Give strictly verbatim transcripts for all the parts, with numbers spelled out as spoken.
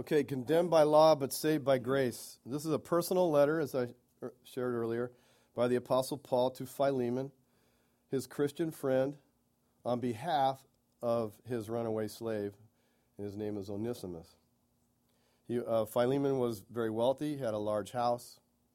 Okay, condemned by law but saved by grace. This is a personal letter, as I shared earlier, by the Apostle Paul to Philemon, his Christian friend, on behalf of his runaway slave. His name is Onesimus. He, uh, Philemon was very wealthy, had a large house.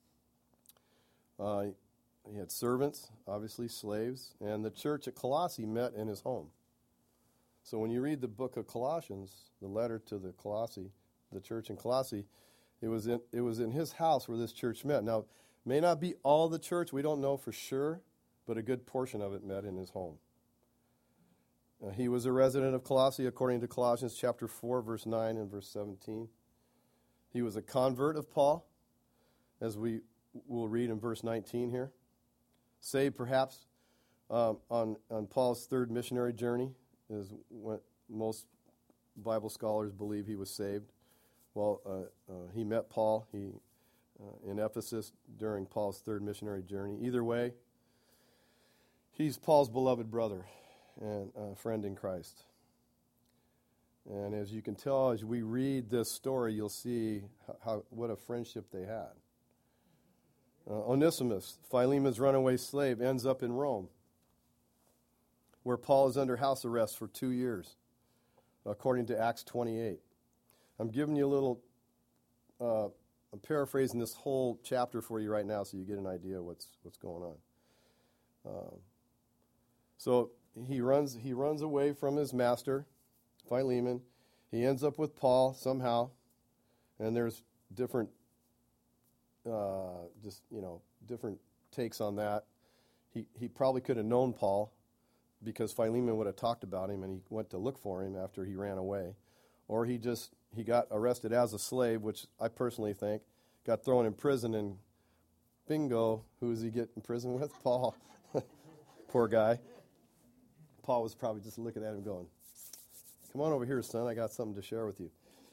Uh, he had servants, obviously slaves, and the church at Colossae met in his home. So when you read the book of Colossians, the letter to the Colossae, the church in Colossae, it was in it was in his house where this church met. Now, may not be all the church, we don't know for sure, but a good portion of it met in his home. Uh, he was a resident of Colossae according to Colossians chapter four, verse nine and verse seventeen. He was a convert of Paul, as we will read in verse nineteen here. Saved perhaps um, on, on Paul's third missionary journey is what most Bible scholars believe he was saved. Well, uh, uh, he met Paul he uh, in Ephesus during Paul's third missionary journey. Either way, he's Paul's beloved brother and uh, friend in Christ. And as you can tell, as we read this story, you'll see how, how what a friendship they had. Uh, Onesimus, Philemon's runaway slave, ends up in Rome, where Paul is under house arrest for two years, according to Acts twenty-eight. I'm giving you a little, uh, I'm paraphrasing this whole chapter for you right now so you get an idea what's what's going on. Um, so he runs he runs away from his master, Philemon. He ends up with Paul somehow, and there's different, uh, just you know, different takes on that. He he probably could have known Paul, because Philemon would have talked about him, and he went to look for him after he ran away, or he just he got arrested as a slave, which I personally think got thrown in prison, and bingo, who does he get in prison with? Paul. Poor guy. Paul was probably just looking at him going, "Come on over here, son. I got something to share with you."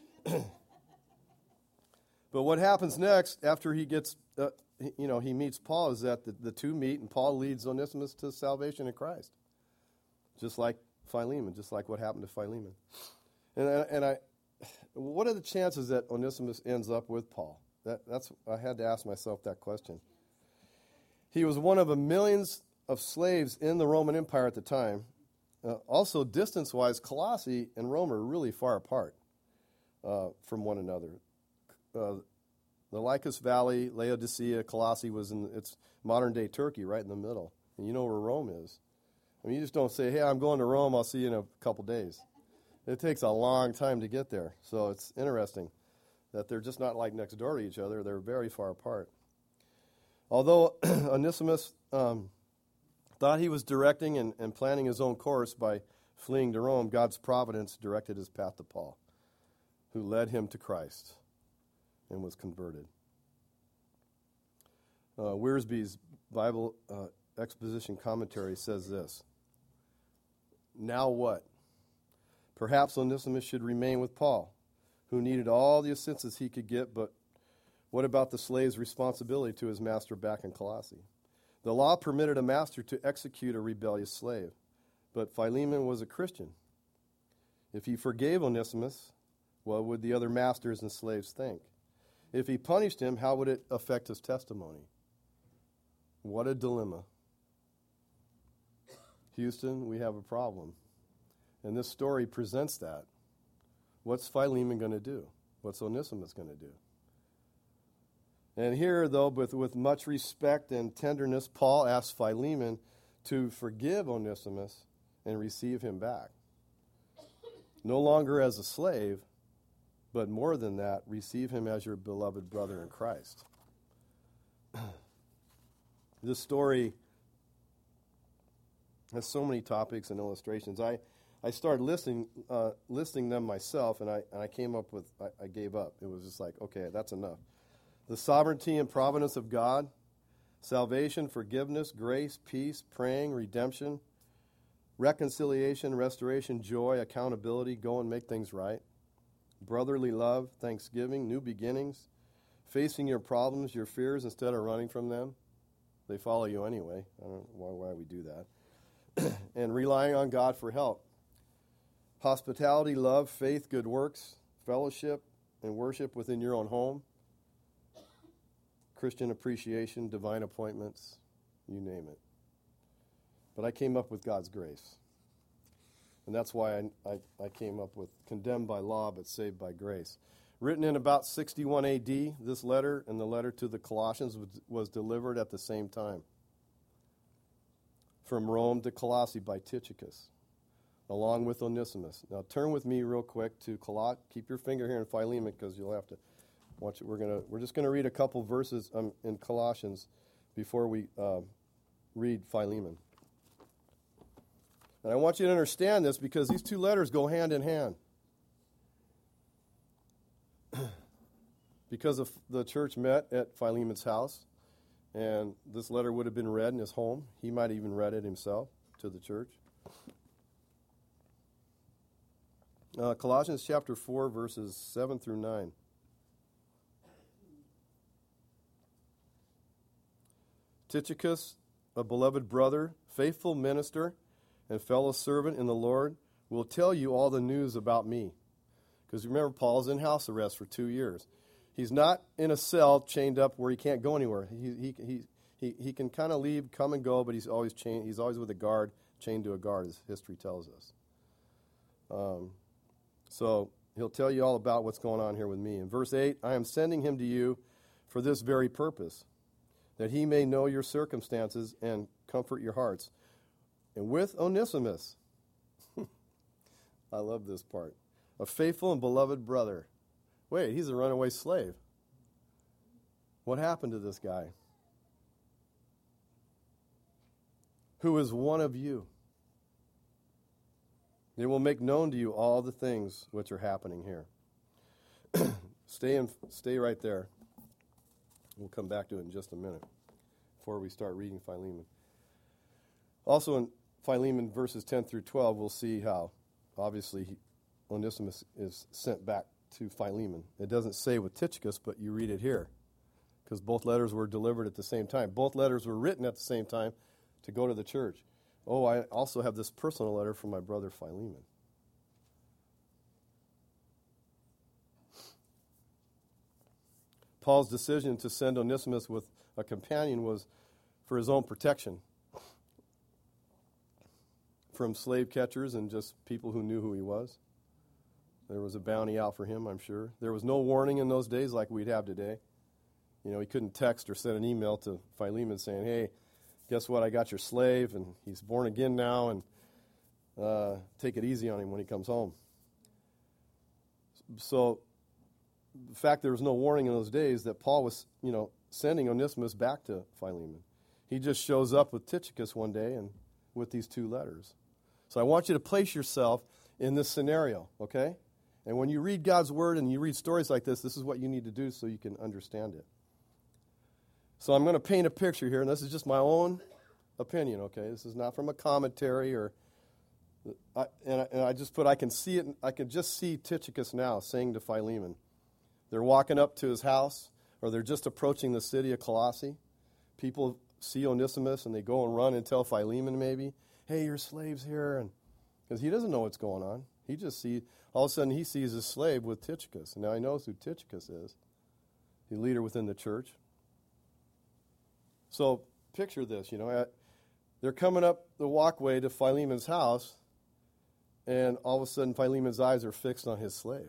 But what happens next after he gets, uh, you know, he meets Paul is that the, the two meet, and Paul leads Onesimus to salvation in Christ, just like Philemon, just like what happened to Philemon. And and I, what are the chances that Onesimus ends up with Paul? That that's I had to ask myself that question. He was one of a millions of slaves in the Roman Empire at the time. Uh, also, distance-wise, Colossae and Rome are really far apart uh, from one another. Uh, the Lycus Valley, Laodicea, Colossae was in it's modern-day Turkey, right in the middle. And you know where Rome is. I mean, you just don't say, "Hey, I'm going to Rome. I'll see you in a couple days." It takes a long time to get there. So it's interesting that they're just not like next door to each other. They're very far apart. Although Onesimus um, thought he was directing and, and planning his own course by fleeing to Rome, God's providence directed his path to Paul, who led him to Christ and was converted. Uh, Wiersbe's Bible uh, exposition commentary says this: "Now what? Perhaps Onesimus should remain with Paul, who needed all the assistance he could get, but what about the slave's responsibility to his master back in Colossae? The law permitted a master to execute a rebellious slave, but Philemon was a Christian. If he forgave Onesimus, what would the other masters and slaves think? If he punished him, how would it affect his testimony?" What a dilemma. Houston, we have a problem. And this story presents that. What's Philemon going to do? What's Onesimus going to do? And here, though, with, with much respect and tenderness, Paul asks Philemon to forgive Onesimus and receive him back. No longer as a slave, but more than that, receive him as your beloved brother in Christ. This story has so many topics and illustrations. I, I started listing uh, listing them myself, and I and I came up with I, I gave up. It was just like, okay, that's enough. The sovereignty and providence of God, salvation, forgiveness, grace, peace, praying, redemption, reconciliation, restoration, joy, accountability, go and make things right, brotherly love, thanksgiving, new beginnings, facing your problems, your fears instead of running from them. They follow you anyway. I don't know why, why we do that. And relying on God for help. Hospitality, love, faith, good works, fellowship, and worship within your own home, Christian appreciation, divine appointments, you name it. But I came up with God's grace. And that's why I, I, I came up with condemned by law but saved by grace. Written in about sixty-one A D, this letter and the letter to the Colossians was, was delivered at the same time. From Rome to Colossae by Tychicus, along with Onesimus. Now turn with me real quick to Coloss. Keep your finger here in Philemon because you'll have to watch it. We're gonna we're just gonna read a couple verses um, in Colossians before we uh, read Philemon. And I want you to understand this because these two letters go hand in hand. Because of the church met at Philemon's house, and this letter would have been read in his home. He might have even read it himself to the church. Uh, Colossians chapter four, verses seven through nine. Tychicus, a beloved brother, faithful minister, and fellow servant in the Lord, will tell you all the news about me. Because remember, Paul's in house arrest for two years. He's not in a cell chained up where he can't go anywhere. He he he he, he can kind of leave, come and go, but he's always chained. He's always with a guard, chained to a guard, as history tells us. Um, so he'll tell you all about what's going on here with me. In verse eight, I am sending him to you for this very purpose, that he may know your circumstances and comfort your hearts. And with Onesimus, I love this part, a faithful and beloved brother. Wait, he's a runaway slave. What happened to this guy? Who is one of you? They will make known to you all the things which are happening here. stay in, stay right there. We'll come back to it in just a minute before we start reading Philemon. Also in Philemon verses ten through twelve, we'll see how, obviously, he, Onesimus is sent back to Philemon. It doesn't say with Tychicus, but you read it here, because both letters were delivered at the same time. Both letters were written at the same time to go to the church. Oh, I also have this personal letter from my brother Philemon. Paul's decision to send Onesimus with a companion was for his own protection from slave catchers and just people who knew who he was. There was a bounty out for him, I'm sure. There was no warning in those days like we'd have today. You know, he couldn't text or send an email to Philemon saying, hey, guess what, I got your slave, and he's born again now, and uh, take it easy on him when he comes home. So the fact there was no warning in those days that Paul was, you know, sending Onesimus back to Philemon. He just shows up with Tychicus one day and with these two letters. So I want you to place yourself in this scenario, okay? And when you read God's Word and you read stories like this, this is what you need to do so you can understand it. So I'm going to paint a picture here, and this is just my own opinion, okay? This is not from a commentary or, I, and, I, and I just put, I can see it, I can just see Tychicus now saying to Philemon. They're walking up to his house, or they're just approaching the city of Colossae. People see Onesimus, and they go and run and tell Philemon maybe, hey, your slave's here, and because he doesn't know what's going on. He just sees, all of a sudden he sees his slave with Tychicus. And now he knows who Tychicus is. He's a leader within the church. So picture this, you know, at, they're coming up the walkway to Philemon's house, and all of a sudden Philemon's eyes are fixed on his slave.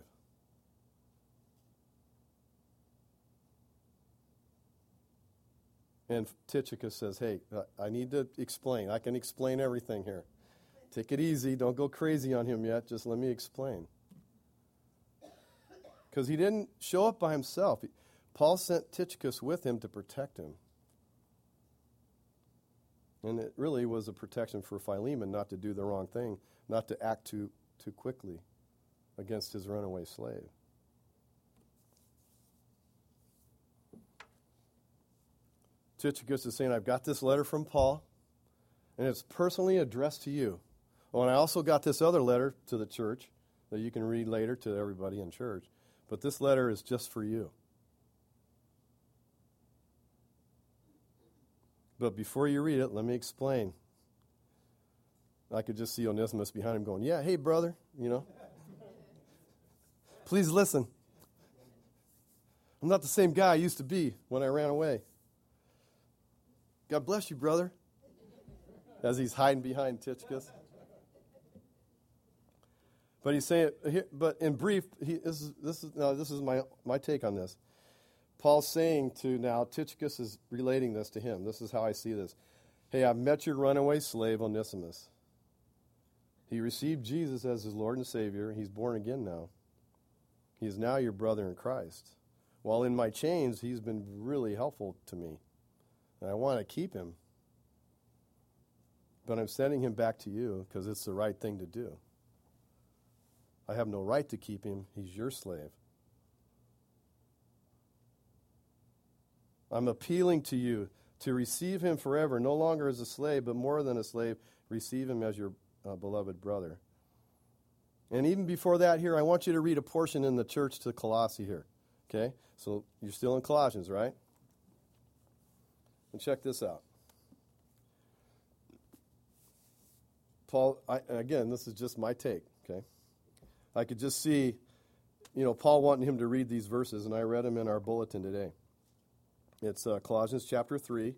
And Tychicus says, hey, I need to explain. I can explain everything here. Take it easy. Don't go crazy on him yet. Just let me explain. Because he didn't show up by himself. Paul sent Tychicus with him to protect him. And it really was a protection for Philemon not to do the wrong thing, not to act too, too quickly against his runaway slave. Tychicus is saying, I've got this letter from Paul, and it's personally addressed to you. Oh, and I also got this other letter to the church that you can read later to everybody in church. But this letter is just for you. But before you read it, let me explain. I could just see Onesimus behind him going, yeah, hey, brother, you know. Please listen. I'm not the same guy I used to be when I ran away. God bless you, brother. As he's hiding behind Tychicus. But he's saying, but in brief, he, this is this is no, this is my my take on this. Paul's saying to now, Tychicus is relating this to him. This is how I see this. Hey, I've met your runaway slave, Onesimus. He received Jesus as his Lord and Savior. He's born again now. He is now your brother in Christ. While in my chains, he's been really helpful to me. And I want to keep him. But I'm sending him back to you because it's the right thing to do. I have no right to keep him. He's your slave. I'm appealing to you to receive him forever, no longer as a slave, but more than a slave, receive him as your uh, beloved brother. And even before that here, I want you to read a portion in the church to Colossae here. Okay? So you're still in Colossians, right? And check this out. Paul, I, again, this is just my take, okay? I could just see, you know, Paul wanting him to read these verses, and I read them in our bulletin today. It's uh, Colossians chapter three,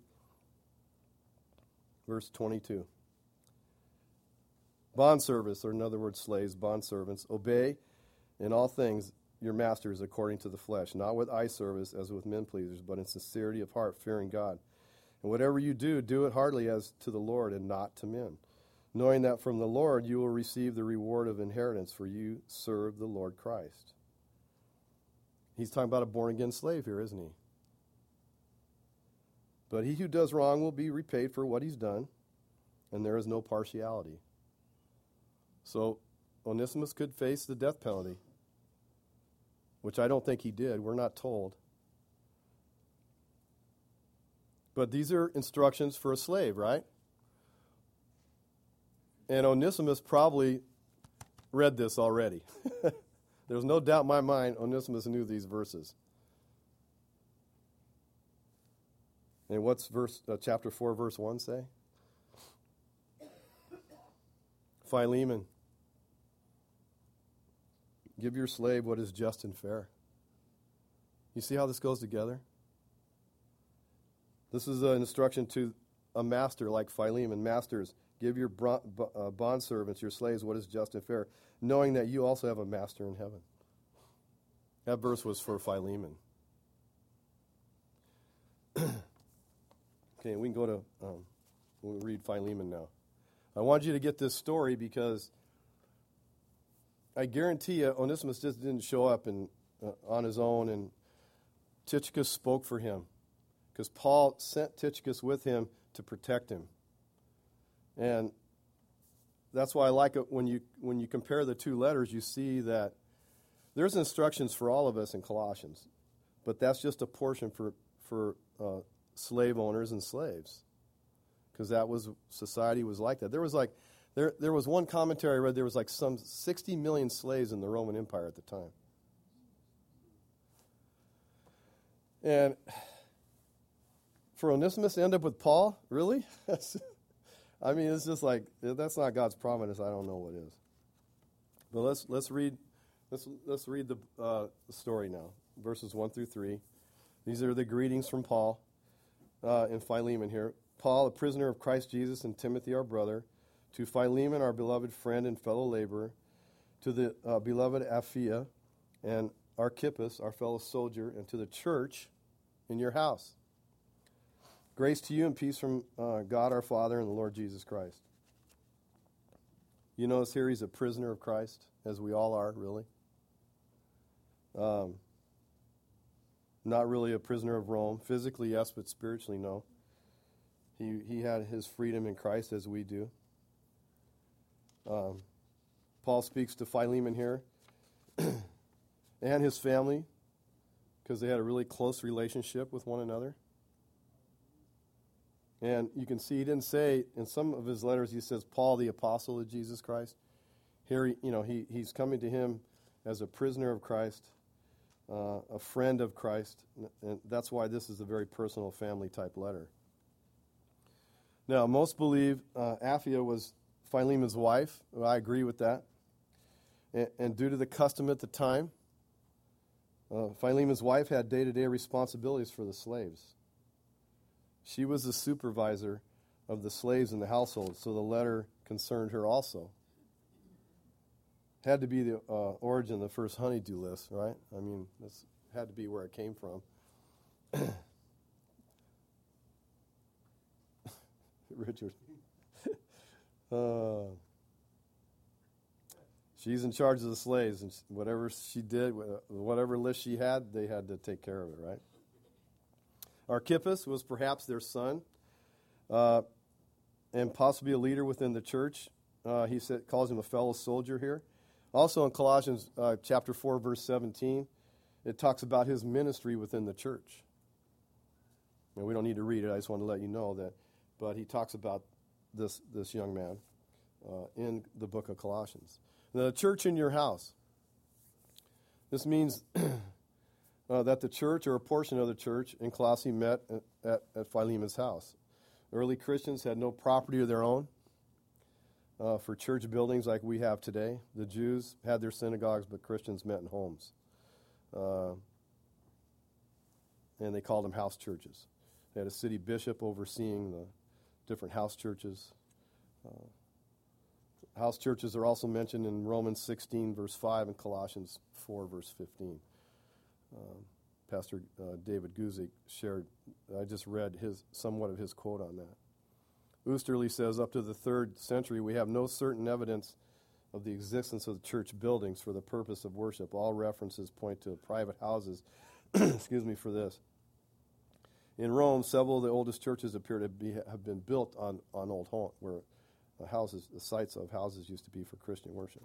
verse twenty-two. Bondservants, or in other words, slaves, bondservants, obey in all things your masters according to the flesh, not with eye service as with men pleasers, but in sincerity of heart, fearing God. And whatever you do, do it heartily as to the Lord and not to men, knowing that from the Lord you will receive the reward of inheritance, for you serve the Lord Christ. He's talking about a born-again slave here, isn't he? But he who does wrong will be repaid for what he's done, and there is no partiality. So Onesimus could face the death penalty, which I don't think he did. We're not told. But these are instructions for a slave, right? And Onesimus probably read this already. There's no doubt in my mind Onesimus knew these verses. And what's verse uh, chapter four, verse one say? Philemon, give your slave what is just and fair. You see how this goes together? This is an instruction to a master like Philemon. Masters, give your bondservants, your slaves, what is just and fair, knowing that you also have a master in heaven. That verse was for Philemon. Okay, we can go to, um, we'll read Philemon now. I want you to get this story because I guarantee you Onesimus just didn't show up and, uh, on his own, and Tychicus spoke for him because Paul sent Tychicus with him to protect him. And that's why I like it when you when you compare the two letters, you see that there's instructions for all of us in Colossians, but that's just a portion for for uh, slave owners and slaves, because that was society was like that. There was like there there was one commentary I read. There was like some sixty million slaves in the Roman Empire at the time, and for Onesimus to end up with Paul, really? I mean, it's just like, that's not God's providence. I don't know what is. But let's let's read let's let's read the uh, story now, verses one through three. These are the greetings from Paul uh, and Philemon here. Paul, a prisoner of Christ Jesus, and Timothy, our brother, to Philemon, our beloved friend and fellow laborer, to the uh, beloved Apphia and Archippus, our fellow soldier, and to the church in your house. Grace to you and peace from uh, God our Father and the Lord Jesus Christ. You notice here he's a prisoner of Christ, as we all are, really. Um, not really a prisoner of Rome. Physically, yes, but spiritually, no. He he had his freedom in Christ, as we do. Um, Paul speaks to Philemon here and his family, because they had a really close relationship with one another. And you can see he didn't say, in some of his letters, he says, Paul, the apostle of Jesus Christ. Here, he, you know, he, he's coming to him as a prisoner of Christ, uh, a friend of Christ. And that's why this is a very personal family-type letter. Now, most believe uh, Apphia was Philemon's wife. Well, I agree with that. And, and due to the custom at the time, Uh, Philemon's wife had day-to-day responsibilities for the slaves. She was the supervisor of the slaves in the household, so the letter concerned her also. Had to be the uh, origin of the first honeydew list, right? I mean, this had to be where it came from. Richard. uh, she's in charge of the slaves, and whatever she did, whatever list she had, they had to take care of it, right? Archippus was perhaps their son, uh, and possibly a leader within the church. Uh, he said, calls him a fellow soldier here. Also in Colossians uh, chapter four, verse seventeen, it talks about his ministry within the church. And we don't need to read it. I just want to let you know that. But he talks about this this young man uh, in the book of Colossians. The church in your house. This means uh, that the church or a portion of the church in Colossae met at, at, at Philemon's house. Early Christians had no property of their own uh, for church buildings like we have today. The Jews had their synagogues, but Christians met in homes. Uh, and they called them house churches. They had a city bishop overseeing the different house churches. Uh, house churches are also mentioned in Romans sixteen, verse five, and Colossians four, verse fifteen. Um, Pastor uh, David Guzik shared, I just read his somewhat of his quote on that. Oosterly says, up to the third century, we have no certain evidence of the existence of the church buildings for the purpose of worship. All references point to private houses, excuse me, for this. In Rome, several of the oldest churches appear to be, have been built on, on old home, where the houses, the sites of houses used to be for Christian worship.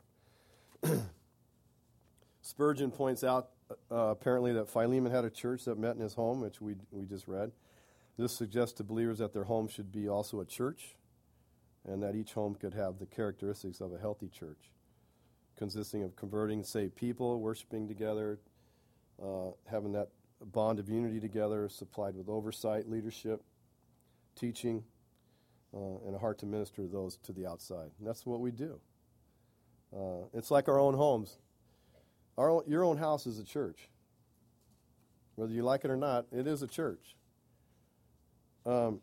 Spurgeon points out uh, apparently that Philemon had a church that met in his home, which we we just read. This suggests to believers that their home should be also a church, and that each home could have the characteristics of a healthy church, consisting of converting saved people, worshiping together, uh, having that bond of unity together, supplied with oversight, leadership, teaching, uh, and a heart to minister to those to the outside. And that's what we do. Uh, it's like our own homes. Our own, your own house is a church. Whether you like it or not, it is a church. Um,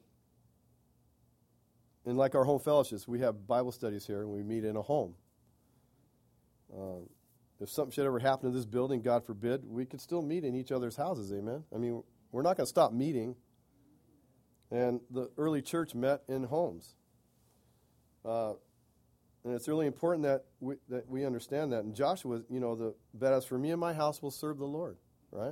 and like our home fellowships, we have Bible studies here, and we meet in a home. Uh, If something should ever happen to this building, God forbid, we could still meet in each other's houses, amen? I mean, we're not going to stop meeting. And the early church met in homes. Uh, and it's really important that we, that we understand that. And Joshua, you know, the, but as for me and my house, will serve the Lord, right?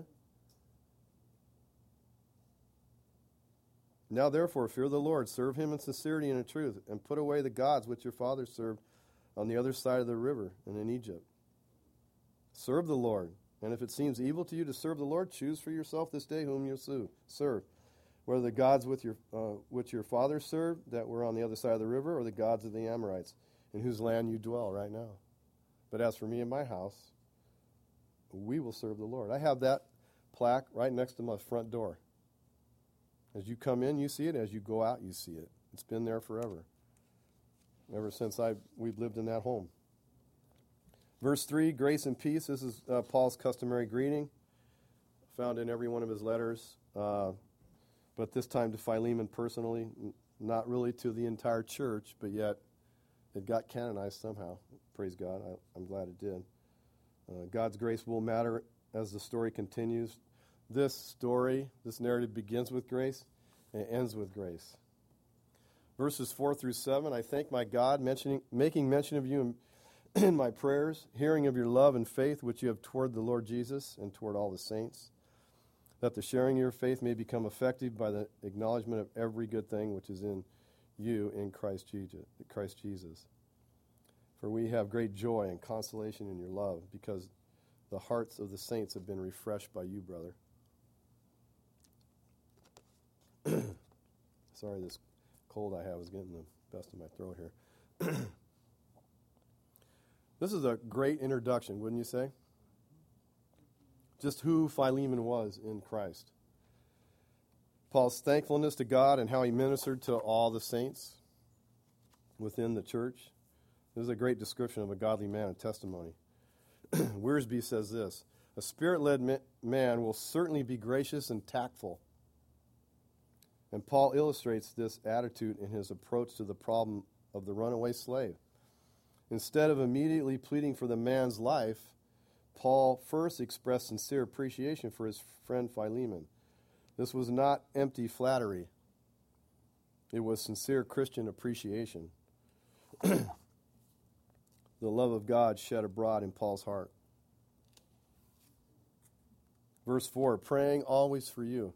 Now, therefore, fear the Lord, serve him in sincerity and in truth, and put away the gods which your fathers served on the other side of the river and in Egypt. Serve the Lord, and if it seems evil to you to serve the Lord, choose for yourself this day whom you serve, whether the gods with your, uh, which your fathers served that were on the other side of the river, or the gods of the Amorites, in whose land you dwell right now. But as for me and my house, we will serve the Lord. I have that plaque right next to my front door. As you come in, you see it. As you go out, you see it. It's been there forever, ever since I we've lived in that home. Verse three, grace and peace. This is uh, Paul's customary greeting, found in every one of his letters, uh, but this time to Philemon personally, n- not really to the entire church, but yet it got canonized somehow. Praise God. I, I'm glad it did. Uh, God's grace will matter as the story continues. This story, this narrative begins with grace and it ends with grace. Verses four through seven, I thank my God, mentioning, making mention of you in, in my prayers, hearing of your love and faith which you have toward the Lord Jesus and toward all the saints, that the sharing of your faith may become effective by the acknowledgement of every good thing which is in you in Christ Jesus. Christ Jesus. For we have great joy and consolation in your love, because the hearts of the saints have been refreshed by you, brother. Sorry, this cold I have is getting the best of my throat here. This is a great introduction, wouldn't you say? Just who Philemon was in Christ. Paul's thankfulness to God and how he ministered to all the saints within the church. This is a great description of a godly man and testimony. Wiersbe says this: A spirit-led ma- man will certainly be gracious and tactful. And Paul illustrates this attitude in his approach to the problem of the runaway slave. Instead of immediately pleading for the man's life, Paul first expressed sincere appreciation for his friend Philemon. This was not empty flattery. It was sincere Christian appreciation. The love of God shed abroad in Paul's heart. Verse four, praying always for you.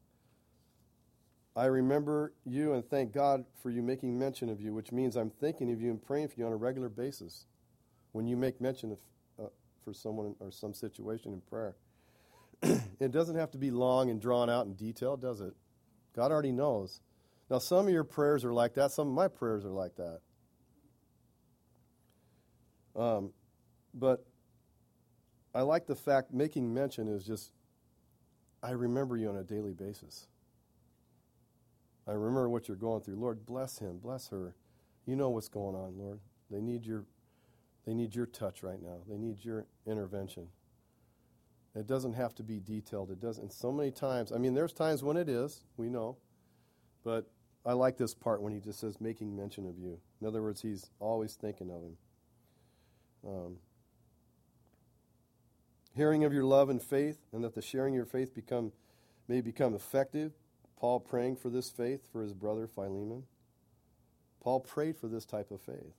I remember you and thank God for you making mention of you, which means I'm thinking of you and praying for you on a regular basis when you make mention of uh, for someone or some situation in prayer. It doesn't have to be long and drawn out in detail, does it? God already knows. Now, some of your prayers are like that. Some of my prayers are like that. Um, but I like the fact making mention is just, I remember you on a daily basis. I remember what you're going through. Lord, bless him, bless her. You know what's going on, Lord. They need your, they need your touch right now. They need your intervention. It doesn't have to be detailed. It doesn't. And so many times, I mean, there's times when it is, we know. But I like this part when he just says, making mention of you. In other words, he's always thinking of him. Um, hearing of your love and faith, and that the sharing of your faith become may become effective. Paul praying for this faith for his brother Philemon. Paul prayed for this type of faith.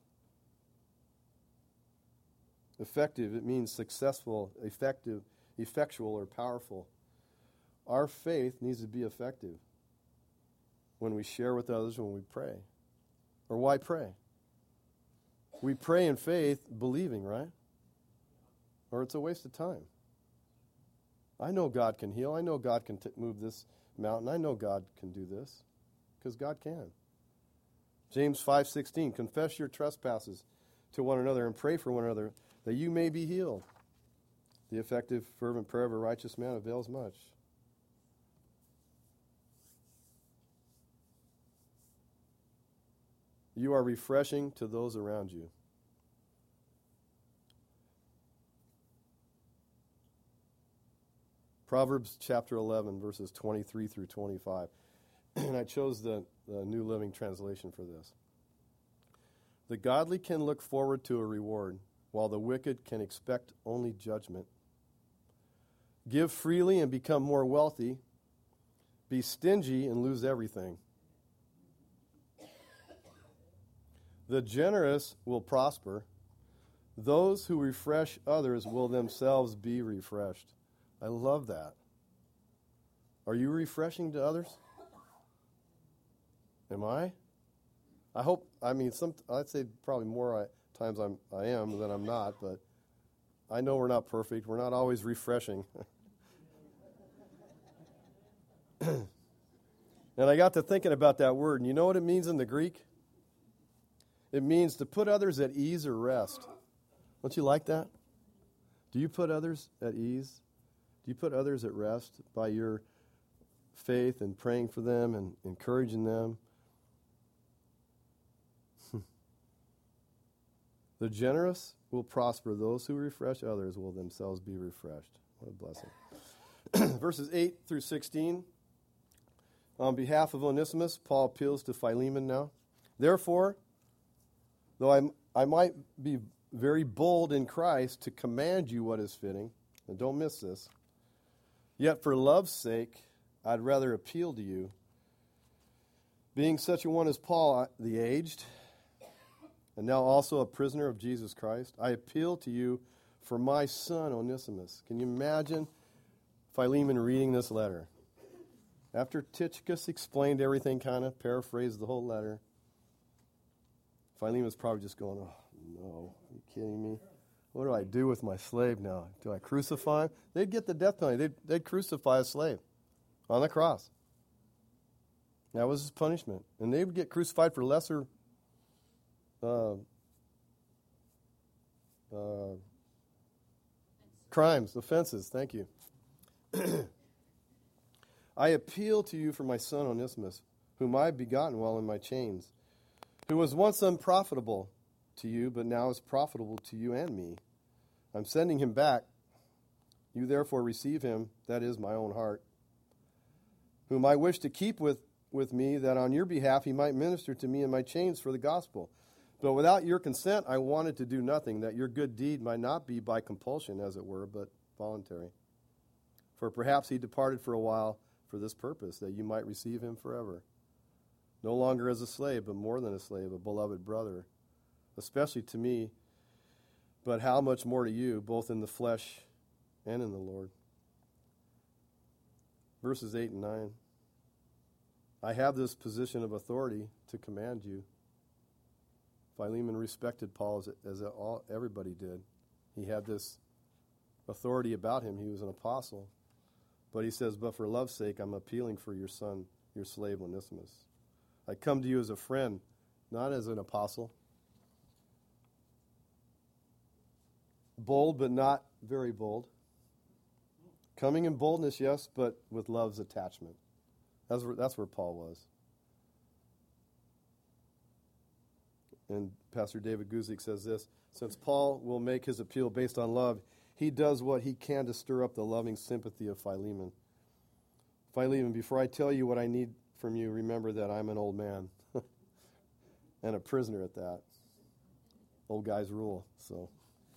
Effective, it means successful, effective, effectual, or powerful. Our faith needs to be effective when we share with others, when we pray. Or why pray? We pray in faith, believing, right? Or it's a waste of time. I know God can heal. I know God can t- move this mountain. I know God can do this because God can. James five sixteen, confess your trespasses to one another and pray for one another that you may be healed. The effective, fervent prayer of a righteous man avails much. You are refreshing to those around you. Proverbs chapter eleven, verses twenty-three through twenty-five. And I chose the, the New Living Translation for this. The godly can look forward to a reward, while the wicked can expect only judgment. Give freely and become more wealthy. Be stingy and lose everything. The generous will prosper. Those who refresh others will themselves be refreshed. I love that. Are you refreshing to others? Am I? I hope, I mean, some. I'd say probably more I, times I'm, I am than I'm not, but I know we're not perfect. We're not always refreshing. And I got to thinking about that word, and you know what it means in the Greek? It means to put others at ease or rest. Don't you like that? Do you put others at ease? Do you put others at rest by your faith and praying for them and encouraging them? The generous will prosper. Those who refresh others will themselves be refreshed. What a blessing. Verses eight through sixteen. On behalf of Onesimus, Paul appeals to Philemon now. Therefore, though I, I might be very bold in Christ to command you what is fitting, and don't miss this, yet for love's sake, I'd rather appeal to you. Being such a one as Paul, the aged, and now also a prisoner of Jesus Christ, I appeal to you for my son Onesimus. Can you imagine Philemon reading this letter? After Tychicus explained everything, kind of paraphrased the whole letter, Philemon's probably just going, oh, no, are you kidding me? What do I do with my slave now? Do I crucify him? They'd get the death penalty. They'd, they'd crucify a slave on the cross. That was his punishment. And they would get crucified for lesser uh, uh, crimes, offenses. Thank you. I appeal to you for my son Onesimus, whom I have begotten while in my chains, who was once unprofitable to you, but now is profitable to you and me. I'm sending him back. You therefore receive him, that is my own heart, whom I wish to keep with, with me, that on your behalf he might minister to me in my chains for the gospel. But without your consent I wanted to do nothing, that your good deed might not be by compulsion, as it were, but voluntary. For perhaps he departed for a while for this purpose, that you might receive him forever. No longer as a slave, but more than a slave, a beloved brother, especially to me, but how much more to you, both in the flesh and in the Lord. Verses eight and nine. I have this position of authority to command you. Philemon respected Paul as, as all, everybody did. He had this authority about him. He was an apostle. But he says, but for love's sake, I'm appealing for your son, your slave Onesimus. I come to you as a friend, not as an apostle. Bold, but not very bold. Coming in boldness, yes, but with love's attachment. That's where, that's where Paul was. And Pastor David Guzik says this, since Paul will make his appeal based on love, he does what he can to stir up the loving sympathy of Philemon. Philemon, before I tell you what I need from you, remember that I'm an old man and a prisoner at that. Old guys rule, so.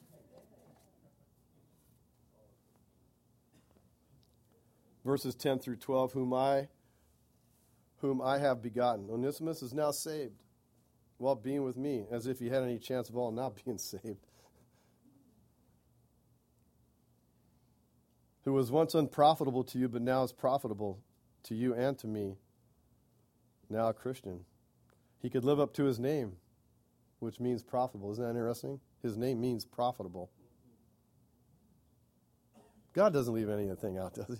Verses ten through twelve, whom I, whom I have begotten. Onesimus is now saved, while being with me, as if he had any chance of all not being saved. Who was once unprofitable to you, but now is profitable to you and to me, now a Christian. He could live up to his name, which means profitable. Isn't that interesting? His name means profitable. God doesn't leave anything out, does he?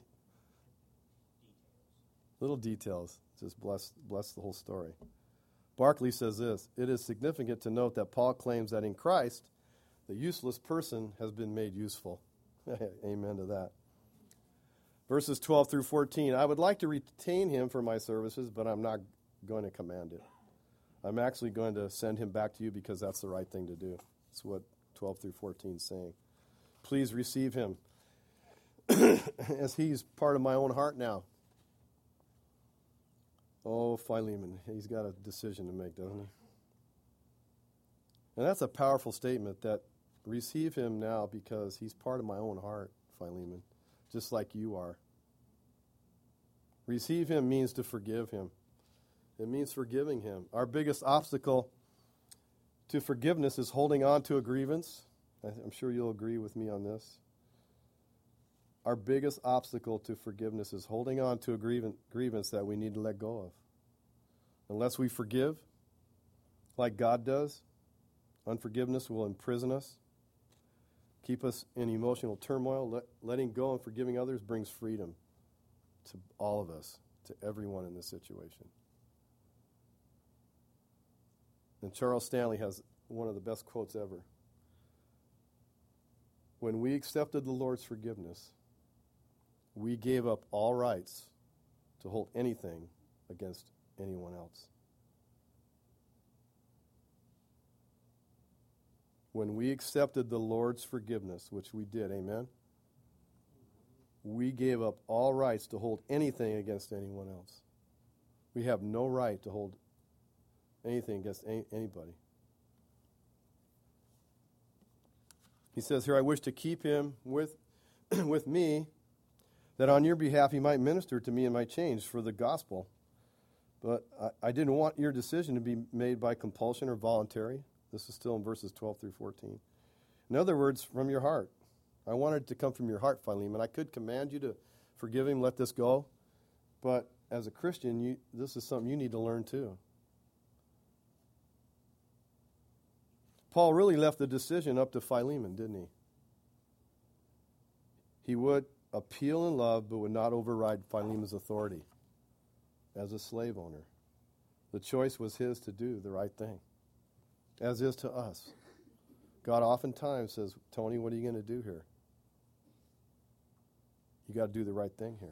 Little details. Just bless, bless the whole story. Barclay says this, it is significant to note that Paul claims that in Christ, the useless person has been made useful. Amen to that. Verses twelve through fourteen, I would like to retain him for my services, but I'm not going to command it. I'm actually going to send him back to you because that's the right thing to do. That's what twelve through fourteen is saying. Please receive him as he's part of my own heart now. Oh, Philemon, he's got a decision to make, doesn't he? And that's a powerful statement, that receive him now because he's part of my own heart, Philemon, just like you are. Receive him means to forgive him. It means forgiving him. Our biggest obstacle to forgiveness is holding on to a grievance. I'm sure you'll agree with me on this. Our biggest obstacle to forgiveness is holding on to a grievance that we need to let go of. Unless we forgive, like God does, unforgiveness will imprison us, keep us in emotional turmoil. Let, letting go and forgiving others brings freedom to all of us, to everyone in this situation. And Charles Stanley has one of the best quotes ever. When we accepted the Lord's forgiveness, we gave up all rights to hold anything against anyone else. When we accepted the Lord's forgiveness, which we did, amen, we gave up all rights to hold anything against anyone else. We have no right to hold anything against any, anybody. He says here, I wish to keep him with, with me, that on your behalf he might minister to me in my chains for the gospel. But I, I didn't want your decision to be made by compulsion or voluntary. This is still in verses twelve through fourteen. In other words, from your heart. I wanted it to come from your heart, Philemon. I could command you to forgive him, let this go. But as a Christian, you, this is something you need to learn too. Paul really left the decision up to Philemon, didn't he? He would appeal in love, but would not override Philemon's authority as a slave owner. The choice was his to do the right thing, as is to us. God oftentimes says, Tony, what are you going to do here? You got to do the right thing here.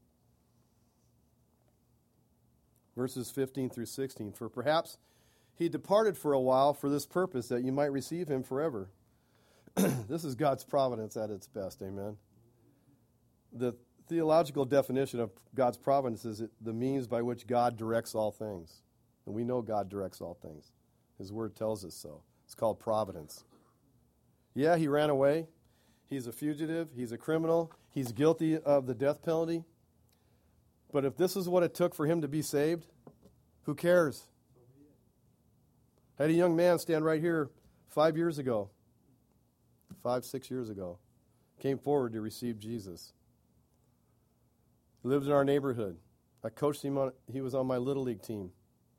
Verses fifteen through sixteen, for perhaps he departed for a while for this purpose, that you might receive him forever. This is God's providence at its best, amen. the theological definition of God's providence is it, the means by which God directs all things. And we know God directs all things. His word tells us so. It's called providence. Yeah, he ran away. He's a fugitive. He's a criminal. He's guilty of the death penalty. But if this is what it took for him to be saved, who cares? I had a young man stand right here five years ago, five, six years ago, came forward to receive Jesus. He lives in our neighborhood. I coached him on, he was on my Little League team.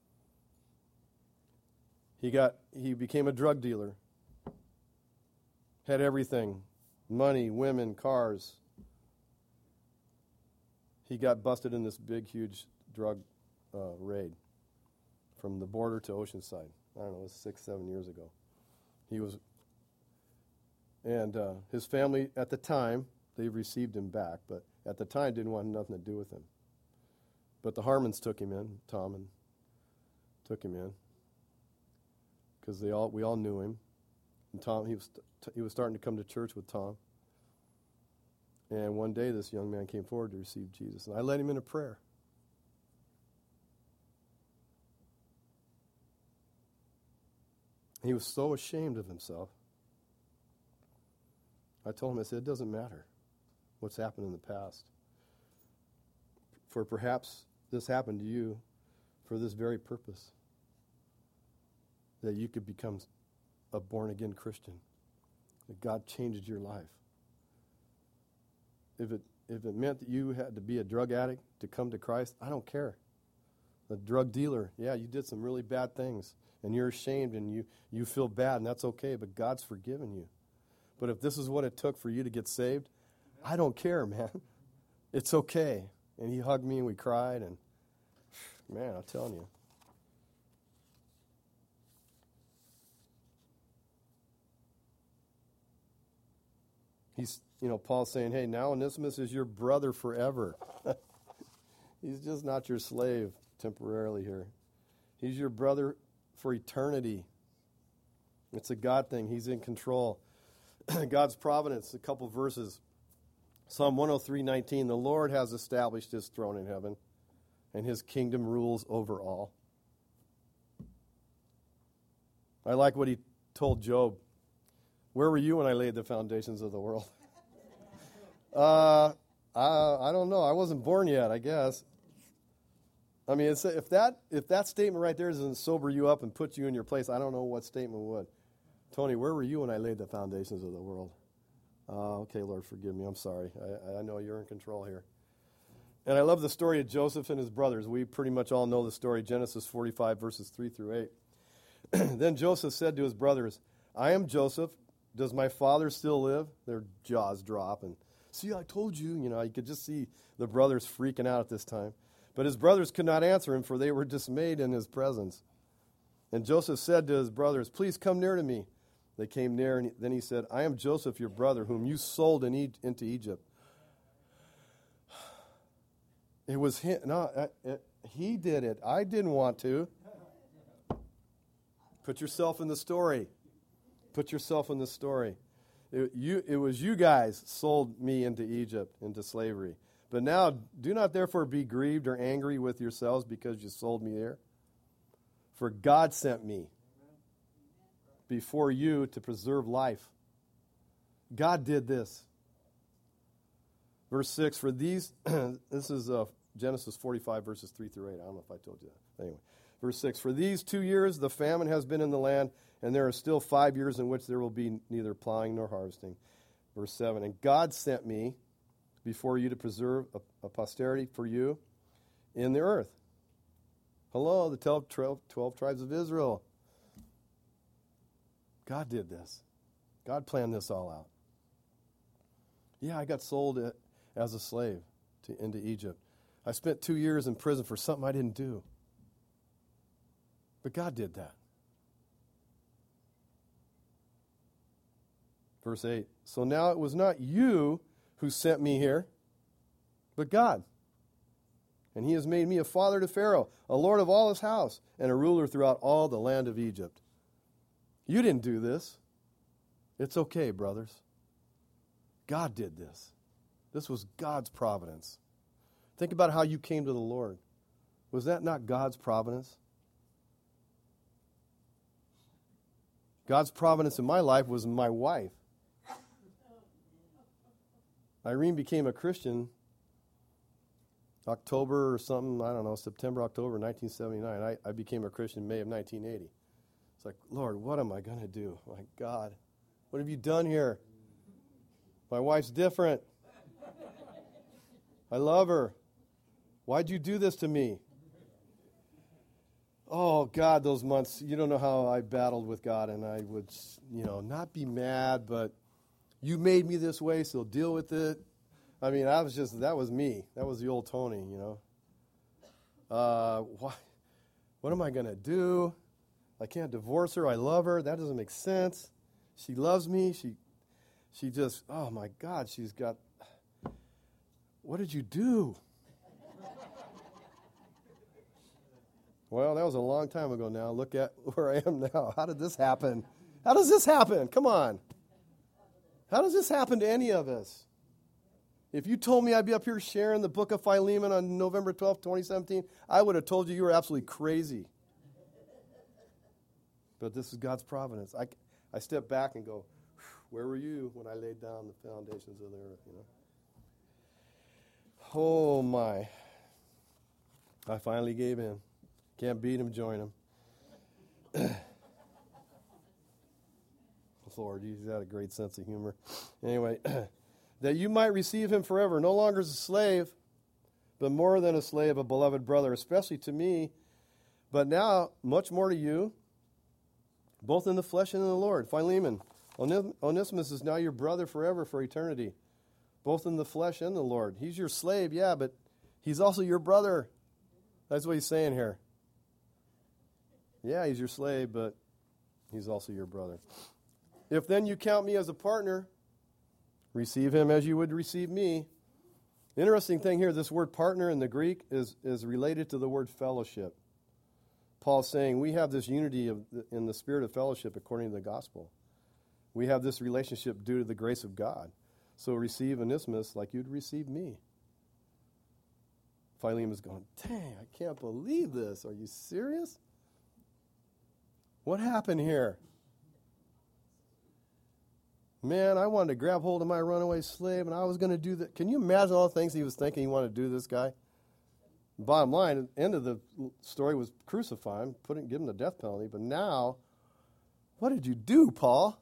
He got, he became a drug dealer. Had everything, money, women, cars. He got busted in this big, huge drug uh, raid from the border to Oceanside. I don't know, it was six, seven years ago. He was, and uh, his family at the time, they received him back, but at the time didn't want nothing to do with him. But the Harmons took him in, Tom, and took him in because they all we all knew him. And Tom, he was t- he was starting to come to church with Tom. And one day, this young man came forward to receive Jesus, and I led him in a prayer. He was so ashamed of himself. I told him, I said, it doesn't matter what's happened in the past. For perhaps this happened to you for this very purpose, that you could become a born-again Christian, that God changed your life. If it if it meant that you had to be a drug addict to come to Christ, I don't care. A drug dealer, yeah, you did some really bad things, and you're ashamed, and you, you feel bad, and that's okay, but God's forgiven you. But if this is what it took for you to get saved, I don't care, man. It's okay. And he hugged me, and we cried, and man, I'm telling you. He's, you know, Paul's saying, hey, now Onesimus is your brother forever. He's just not your slave temporarily here. He's your brother for eternity. It's a God thing. He's in control. God's providence, a couple verses. Psalm one oh three nineteen, the Lord has established his throne in heaven, and his kingdom rules over all. I like what he told Job. Where were you when I laid the foundations of the world? uh, I, I don't know. I wasn't born yet, I guess. I mean, it's, if that if that statement right there doesn't sober you up and put you in your place, I don't know what statement would. Tony, where were you when I laid the foundations of the world? Uh, okay, Lord, forgive me. I'm sorry. I, I know you're in control here. And I love the story of Joseph and his brothers. We pretty much all know the story, Genesis forty-five, verses three through eight. Then Joseph said to his brothers, I am Joseph. Does my father still live? Their jaws drop. And see, I told you. You know, you could just see the brothers freaking out at this time. But his brothers could not answer him, for they were dismayed in his presence. And Joseph said to his brothers, please come near to me. They came near, and then he said, I am Joseph, your brother, whom you sold in e- into Egypt. It was him. No, I, I, he did it. I didn't want to. Put yourself in the story. Put yourself in the story. It, you, it was you guys sold me into Egypt, into slavery. But now, do not therefore be grieved or angry with yourselves because you sold me there. For God sent me before you to preserve life. God did this. Verse six, for these, this is uh, Genesis forty-five, verses three through eight. I don't know if I told you that. Anyway, verse six, for these two years the famine has been in the land, and there are still five years in which there will be neither plowing nor harvesting. Verse seven, and God sent me before you to preserve a, a posterity for you in the earth. Hello, the twelve, twelve, twelve tribes of Israel. God did this. God planned this all out. Yeah, I got sold as a slave to, into Egypt. I spent two years in prison for something I didn't do. But God did that. Verse eight, so now it was not you who sent me here, but God. And he has made me a father to Pharaoh, a lord of all his house, and a ruler throughout all the land of Egypt. You didn't do this. It's okay, brothers. God did this. This was God's providence. Think about how you came to the Lord. Was that not God's providence? God's providence in my life was my wife. Irene became a Christian October or something, I don't know, September, October nineteen seventy-nine. I, I became a Christian in May of nineteen eighty. It's like, Lord, what am I going to do? My God, what have you done here? My wife's different. I love her. Why'd you do this to me? Oh, God, those months, you don't know how I battled with God, and I would, you know, not be mad, but you made me this way, so deal with it. I mean, I was just, that was me. That was the old Tony, you know. Uh, what, what am I going to do? I can't divorce her. I love her. That doesn't make sense. She loves me. She, she just, oh, my God, she's got, what did you do? Well, that was a long time ago now. Look at where I am now. How did this happen? How does this happen? Come on. How does this happen to any of us? If you told me I'd be up here sharing the book of Philemon on November twelfth, twenty seventeen, I would have told you you were absolutely crazy. But this is God's providence. I, I step back and go, where were you when I laid down the foundations of the earth, you know? Oh, my. I finally gave in. Can't beat him, join him. Lord, he's got a great sense of humor. Anyway, that you might receive him forever, no longer as a slave, but more than a slave, a beloved brother, especially to me, but now much more to you, both in the flesh and in the Lord. Philemon, Onesimus is now your brother forever for eternity, both in the flesh and the Lord. He's your slave, yeah, but he's also your brother. That's what he's saying here. Yeah, he's your slave, but he's also your brother. If then you count me as a partner, receive him as you would receive me. Interesting thing here, this word partner in the Greek is, is related to the word fellowship. Paul's saying we have this unity of the, in the spirit of fellowship according to the gospel. We have this relationship due to the grace of God. So receive Onesimus like you'd receive me. Philemon's going, dang, I can't believe this. Are you serious? What happened here? Man, I wanted to grab hold of my runaway slave, and I was going to do that. Can you imagine all the things he was thinking he wanted to do to this guy? Bottom line, the end of the story was crucify him, put him, give him the death penalty. But now, what did you do, Paul?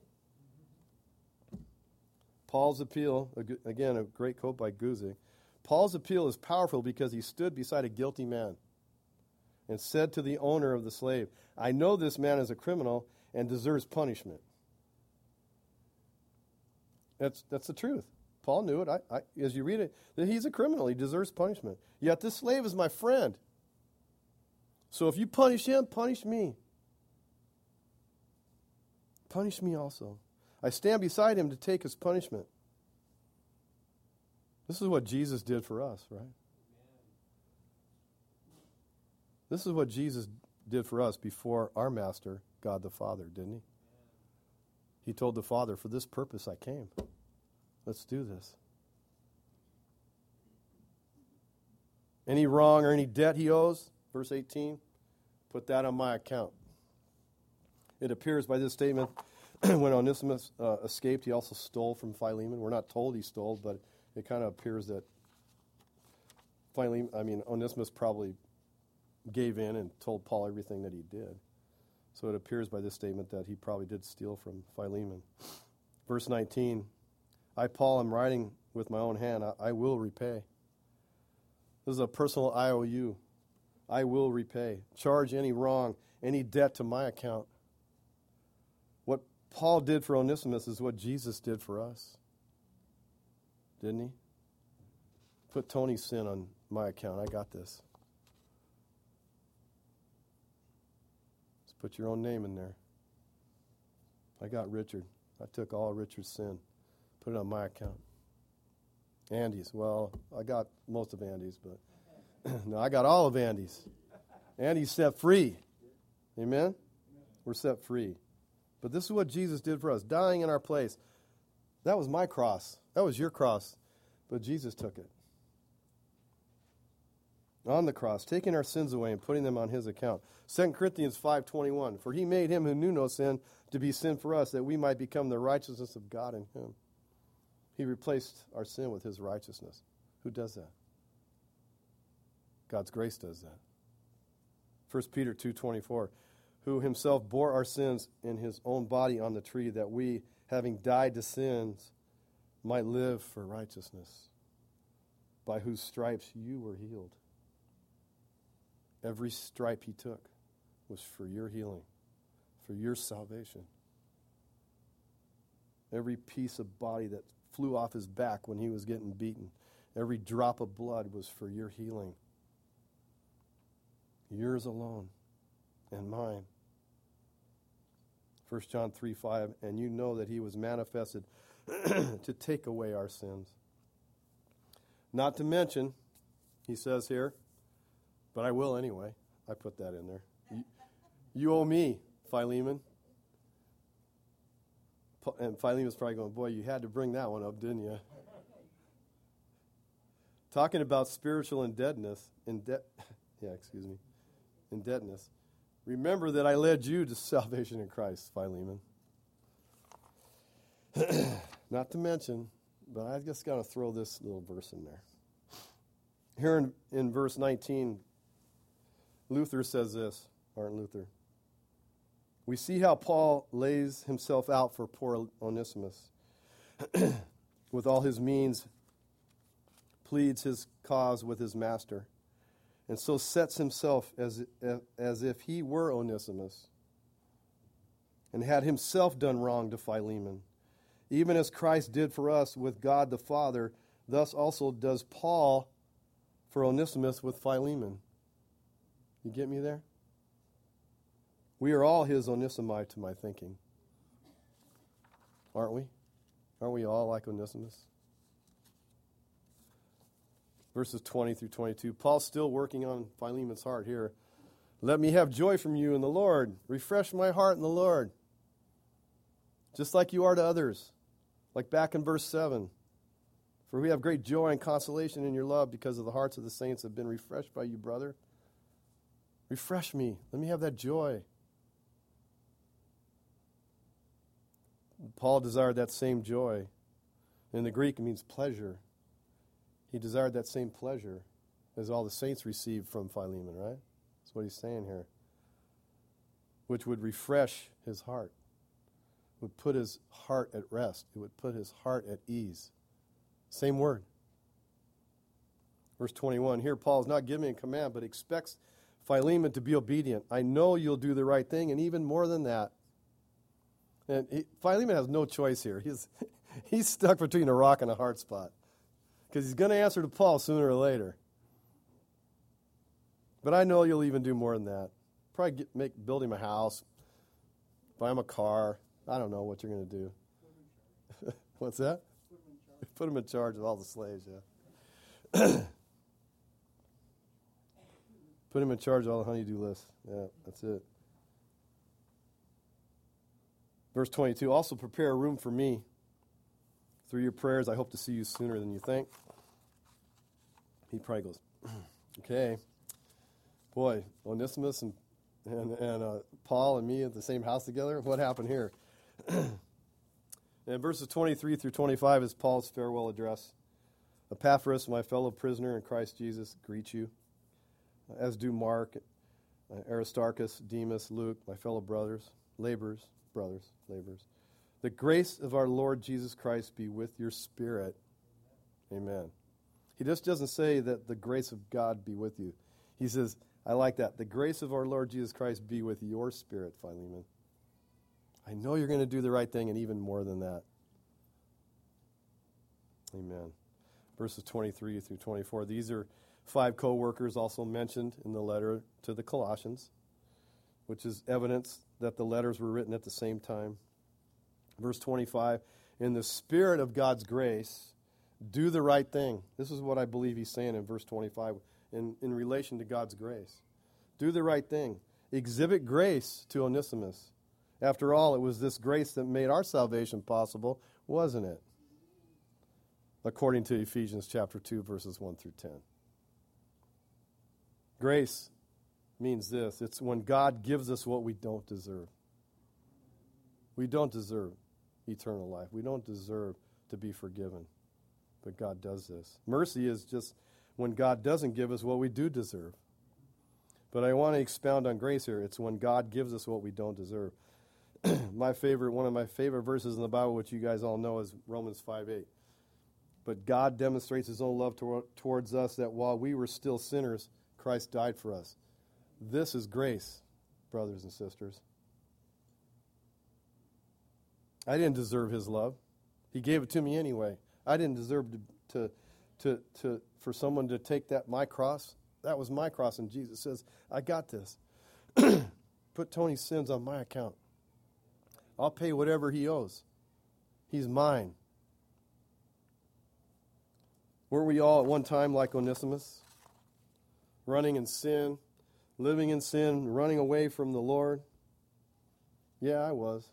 Paul's appeal, again, a great quote by Guzik. Paul's appeal is powerful because he stood beside a guilty man and said to the owner of the slave, I know this man is a criminal and deserves punishment. That's that's the truth. Paul knew it. I, I, as you read it, that he's a criminal. He deserves punishment. Yet this slave is my friend. So if you punish him, punish me. Punish me also. I stand beside him to take his punishment. This is what Jesus did for us, right? This is what Jesus did for us before our master, God the Father, didn't he? He told the Father, for this purpose I came. Let's do this. Any wrong or any debt he owes, verse eighteen, put that on my account. It appears by this statement, when Onesimus uh, escaped, he also stole from Philemon. We're not told he stole, but it kind of appears that Philemon, I mean, Onesimus probably gave in and told Paul everything that he did. So it appears by this statement that he probably did steal from Philemon. Verse nineteen, I, Paul, am writing with my own hand, I, I will repay. This is a personal I O U. I will repay. Charge any wrong, any debt to my account. What Paul did for Onesimus is what Jesus did for us. Didn't he? Put Tony's sin on my account. I got this. Put your own name in there. I got Richard. I took all Richard's sin, put it on my account. Andy's. Well, I got most of Andy's, but no, I got all of Andy's. Andy's set free. Amen? We're set free. But this is what Jesus did for us, dying in our place. That was my cross. That was your cross. But Jesus took it on the cross, taking our sins away and putting them on his account. Second Corinthians five twenty-one, for he made him who knew no sin to be sin for us, that we might become the righteousness of God in him. He replaced our sin with his righteousness. Who does that? God's grace does that. First Peter two twenty-four, who himself bore our sins in his own body on the tree, that we, having died to sins, might live for righteousness, by whose stripes you were healed. Every stripe he took was for your healing, for your salvation. Every piece of body that flew off his back when he was getting beaten, every drop of blood was for your healing. Yours alone and mine. First John three five, and you know that he was manifested to take away our sins. Not to mention, he says here, but I will anyway. I put that in there. You, you owe me, Philemon. And Philemon's probably going, boy, you had to bring that one up, didn't you? Talking about spiritual indebtedness, inde- yeah, excuse me, indebtedness. Remember that I led you to salvation in Christ, Philemon. Not to mention, but I just got to throw this little verse in there. Here in, in verse nineteen, Luther says this, Martin Luther. We see how Paul lays himself out for poor Onesimus. With all his means, pleads his cause with his master, and so sets himself as, as if he were Onesimus, and had himself done wrong to Philemon. Even as Christ did for us with God the Father, thus also does Paul for Onesimus with Philemon. You get me there? We are all his Onesimi to my thinking. Aren't we? Aren't we all like Onesimus? Verses twenty through twenty-two. Paul's still working on Philemon's heart here. Let me have joy from you in the Lord. Refresh my heart in the Lord. Just like you are to others. Like back in verse seven. For we have great joy and consolation in your love, because of the hearts of the saints have been refreshed by you, brother. Refresh me. Let me have that joy. Paul desired that same joy. In the Greek, it means pleasure. He desired that same pleasure as all the saints received from Philemon, right? That's what he's saying here. Which would refresh his heart. Would put his heart at rest. It would put his heart at ease. Same word. Verse twenty-one, here Paul is not giving a command, but expects Philemon to be obedient. I know you'll do the right thing, and even more than that. And he, Philemon has no choice here. He's, he's stuck between a rock and a hard spot, because he's going to answer to Paul sooner or later. But I know you'll even do more than that. Probably get, make build him a house, buy him a car. I don't know what you're going to do. What's that? Put him in charge of all the slaves, yeah. Put him in charge of all the honey-do lists. Yeah, that's it. Verse twenty-two, also prepare a room for me. Through your prayers, I hope to see you sooner than you think. He probably goes, okay. Boy, Onesimus and, and, and uh, Paul and me at the same house together? What happened here? And verses twenty-three through twenty-five is Paul's farewell address. Epaphras, my fellow prisoner in Christ Jesus, greet you, as do Mark, Aristarchus, Demas, Luke, my fellow brothers, laborers, brothers, laborers. The grace of our Lord Jesus Christ be with your spirit. Amen. He just doesn't say that the grace of God be with you. He says, I like that. The grace of our Lord Jesus Christ be with your spirit, Philemon. I know you're going to do the right thing, and even more than that. Amen. Verses twenty-three through twenty-four. These are five co-workers also mentioned in the letter to the Colossians, which is evidence that the letters were written at the same time. Verse twenty-five, in the spirit of God's grace, do the right thing. This is what I believe he's saying in verse twenty-five in, in relation to God's grace. Do the right thing. Exhibit grace to Onesimus. After all, it was this grace that made our salvation possible, wasn't it? according to Ephesians chapter two, verses one through ten. Grace means this. It's when God gives us what we don't deserve. We don't deserve eternal life. We don't deserve to be forgiven. But God does this. Mercy is just when God doesn't give us what we do deserve. But I want to expound on grace here. It's when God gives us what we don't deserve. My favorite, one of my favorite verses in the Bible, which you guys all know, is Romans five eight. But God demonstrates his own love tor- towards us, that while we were still sinners, Christ died for us. This is grace, brothers and sisters. I didn't deserve his love. He gave it to me anyway. I didn't deserve to, to, to, to for someone to take that my cross. That was my cross, and Jesus says, I got this. Put Tony's sins on my account. I'll pay whatever he owes. He's mine. Weren't we all at one time like Onesimus? Running in sin, living in sin, running away from the Lord? Yeah, I was.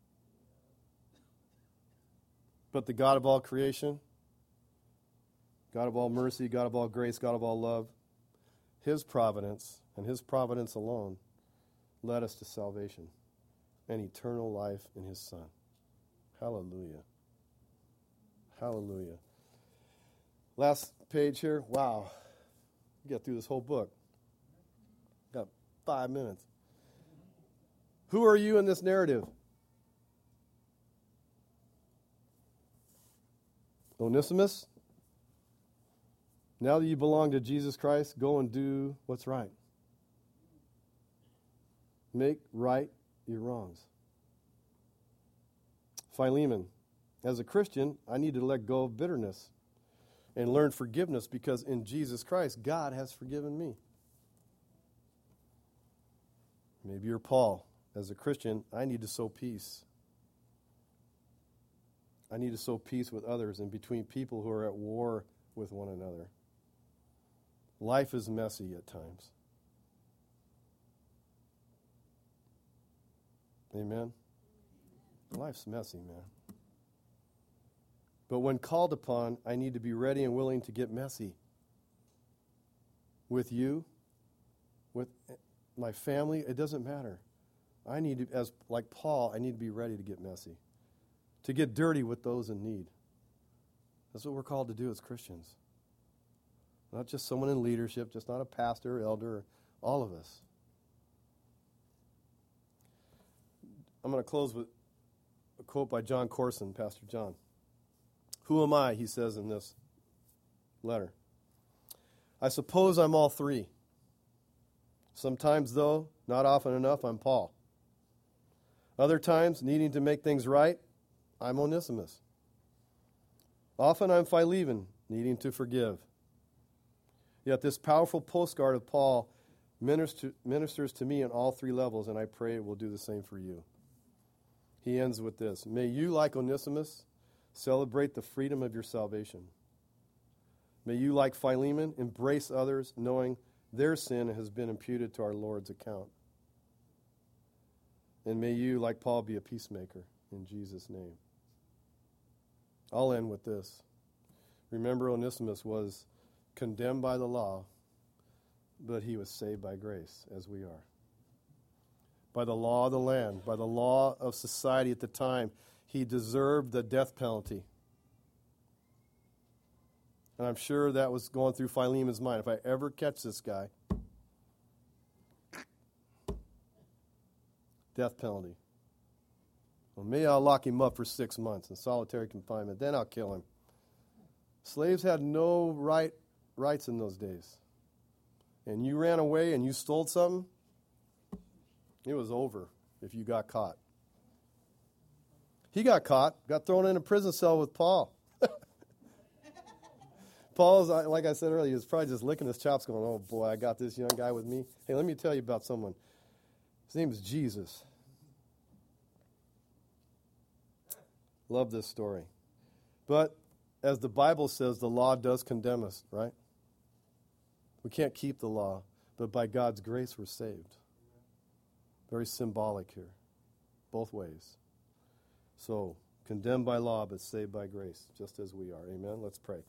But the God of all creation, God of all mercy, God of all grace, God of all love, his providence and his providence alone led us to salvation and eternal life in his Son. Hallelujah. Hallelujah. Last page here. Wow. We got through this whole book. Got five minutes. Who are you in this narrative? Onesimus? Now that you belong to Jesus Christ, go and do what's right. Make right your wrongs. Philemon, as a Christian, I need to let go of bitterness and learn forgiveness, because in Jesus Christ, God has forgiven me. Maybe you're Paul. As a Christian, I need to sow peace. I need to sow peace with others and between people who are at war with one another. Life is messy at times. Amen? Life's messy, man. But when called upon, I need to be ready and willing to get messy. With you, with my family, it doesn't matter. I need to, as like Paul, I need to be ready to get messy. To get dirty with those in need. That's what we're called to do as Christians. Not just someone in leadership, just not a pastor, elder, all of us. I'm going to close with a quote by John Corson, Pastor John. Who am I, he says in this letter. I suppose I'm all three. Sometimes, though, not often enough, I'm Paul. Other times, needing to make things right, I'm Onesimus. Often I'm Philemon, needing to forgive. Yet this powerful postcard of Paul minister, ministers to me on all three levels, and I pray it will do the same for you. He ends with this. May you, like Onesimus, celebrate the freedom of your salvation. May you, like Philemon, embrace others, knowing their sin has been imputed to our Lord's account. And may you, like Paul, be a peacemaker in Jesus' name. I'll end with this. Remember, Onesimus was condemned by the law, but he was saved by grace, as we are. By the law of the land, by the law of society at the time, he deserved the death penalty. And I'm sure that was going through Philemon's mind. If I ever catch this guy, death penalty. Well, maybe I'll lock him up for six months in solitary confinement. Then I'll kill him. Slaves had no right rights in those days. And you ran away and you stole something, it was over if you got caught. He got caught, got thrown in a prison cell with Paul. Paul's, like I said earlier, he was probably just licking his chops going, oh boy, I got this young guy with me. Hey, let me tell you about someone. His name is Jesus. Love this story. But as the Bible says, the law does condemn us, right? We can't keep the law, but by God's grace we're saved. Very symbolic here, both ways. So condemned by law, but saved by grace, just as we are. Amen. Let's pray.